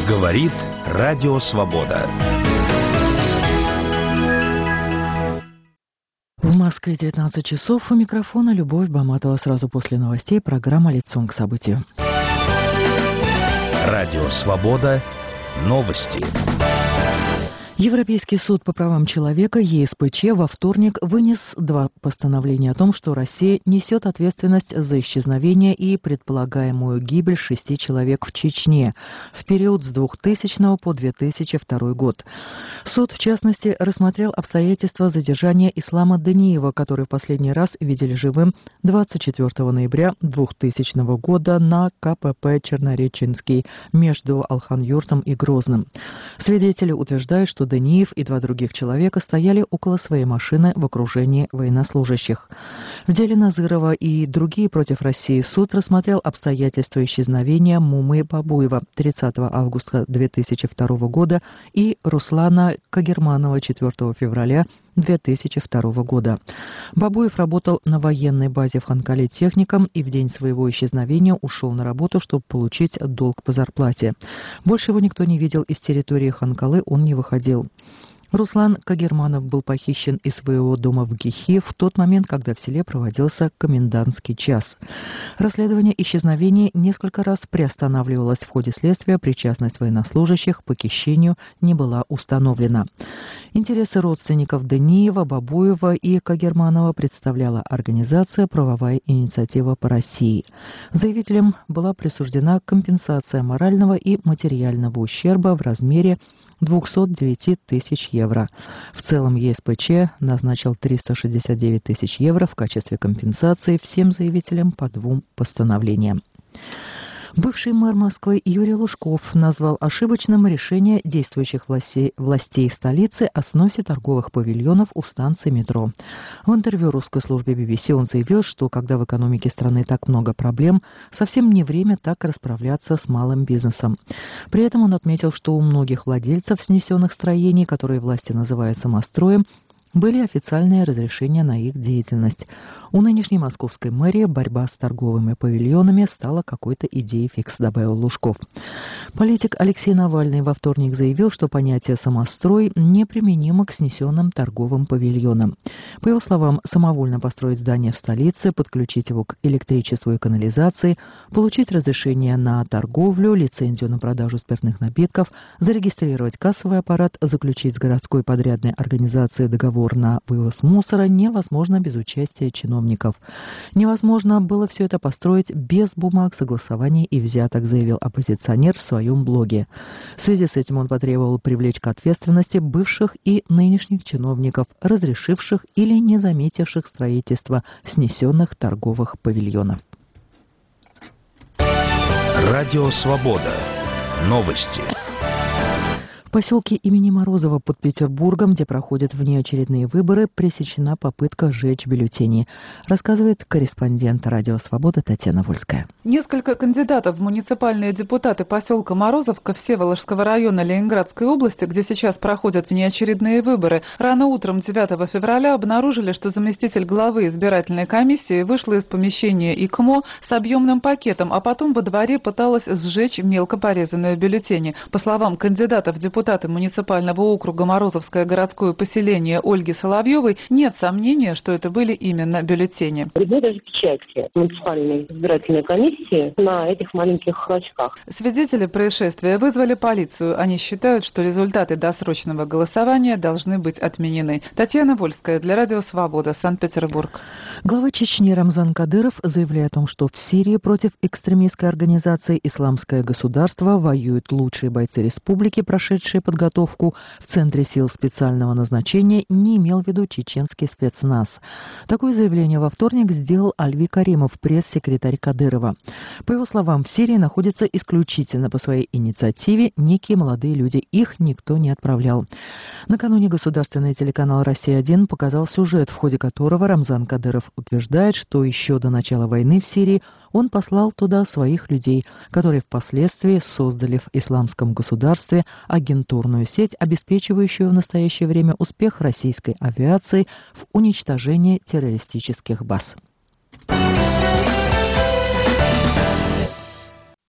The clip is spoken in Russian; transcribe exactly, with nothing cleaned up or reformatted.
Говорит Радио Свобода. В Москве девятнадцать часов. У микрофона Любовь Баматова. Сразу после новостей программа «Лицом к событию». Радио Свобода. Новости. Европейский суд по правам человека Е С П Ч во вторник вынес два постановления о том, что Россия несет ответственность за исчезновение и предполагаемую гибель шести человек в Чечне в период с двухтысячного по две тысячи второй год. Суд, в частности, рассмотрел обстоятельства задержания Ислама Даниева, который в последний раз видели живым двадцать четвёртого ноября двухтысячного года на К П П Чернореченский между Алхан-Юртом и Грозным. Свидетели утверждают, что Даниев и два других человека стояли около своей машины в окружении военнослужащих. В деле Назырова и другие против России суд рассмотрел обстоятельства исчезновения Мумы Бабуева тридцатого августа две тысячи второго года и Руслана Кагерманова четвёртого февраля две тысячи второго года. Бабуев работал на военной базе в Ханкале техником и в день своего исчезновения ушел на работу, чтобы получить долг по зарплате. Больше его никто не видел из территории Ханкалы, он не выходил. Руслан Кагерманов был похищен из своего дома в Гихи в тот момент, когда в селе проводился комендантский час. Расследование исчезновения несколько раз приостанавливалось в ходе следствия, причастность военнослужащих к похищению не была установлена. Интересы родственников Даниева, Бабуева и Кагерманова представляла организация «Правовая инициатива по России». Заявителям была присуждена компенсация морального и материального ущерба в размере двухсот девяти тысяч евро. В целом Е С П Ч назначил триста шестьдесят девять тысяч евро в качестве компенсации всем заявителям по двум постановлениям. Бывший мэр Москвы Юрий Лужков назвал ошибочным решение действующих властей, властей столицы о сносе торговых павильонов у станции метро. В интервью русской службе Би Би Си он заявил, что когда в экономике страны так много проблем, совсем не время так расправляться с малым бизнесом. При этом он отметил, что у многих владельцев снесенных строений, которые власти называют самостроем, были официальные разрешения на их деятельность. У нынешней московской мэрии борьба с торговыми павильонами стала какой-то идеей фикс, добавил Лужков. Политик Алексей Навальный во вторник заявил, что понятие «самострой» неприменимо к снесенным торговым павильонам. По его словам, самовольно построить здание в столице, подключить его к электричеству и канализации, получить разрешение на торговлю, лицензию на продажу спиртных напитков, зарегистрировать кассовый аппарат, заключить с городской подрядной организацией договор на вывоз мусора невозможно без участия чиновников. Невозможно было все это построить без бумаг, согласований и взяток, заявил оппозиционер в своем блоге. В связи с этим он потребовал привлечь к ответственности бывших и нынешних чиновников, разрешивших или не заметивших строительство снесенных торговых павильонов. Радио Свобода. Новости. В поселке имени Морозова под Петербургом, где проходят внеочередные выборы, пресечена попытка сжечь бюллетени, рассказывает корреспондент Радио Свобода Татьяна Вольская. Несколько кандидатов в муниципальные депутаты поселка Морозовка Всеволожского района Ленинградской области, где сейчас проходят внеочередные выборы, рано утром девятого февраля обнаружили, что заместитель главы избирательной комиссии вышла из помещения И К М О с объемным пакетом, а потом во дворе пыталась сжечь мелко порезанные бюллетени. По словам кандидатов в депутаты депутата муниципального округа Морозовское городское поселение Ольги Соловьевой, нет сомнения, что это были именно бюллетени. Видны даже печати муниципальной избирательной комиссии на этих маленьких очках. Свидетели происшествия вызвали полицию. Они считают, что результаты досрочного голосования должны быть отменены. Татьяна Вольская для Радио Свобода, Санкт-Петербург. Глава Чечни Рамзан Кадыров заявляет о том, что в Сирии против экстремистской организации «Исламское государство» воюют лучшие бойцы республики, прошедшие подготовку в Центре сил специального назначения, не имел в виду чеченский спецназ. Такое заявление во вторник сделал Альви Каримов, пресс-секретарь Кадырова. По его словам, в Сирии находятся исключительно по своей инициативе некие молодые люди. Их никто не отправлял. Накануне государственный телеканал «Россия один» показал сюжет, в ходе которого Рамзан Кадыров утверждает, что еще до начала войны в Сирии он послал туда своих людей, которые впоследствии создали в исламском государстве агентурную сеть, обеспечивающую в настоящее время успех российской авиации в уничтожении террористических баз.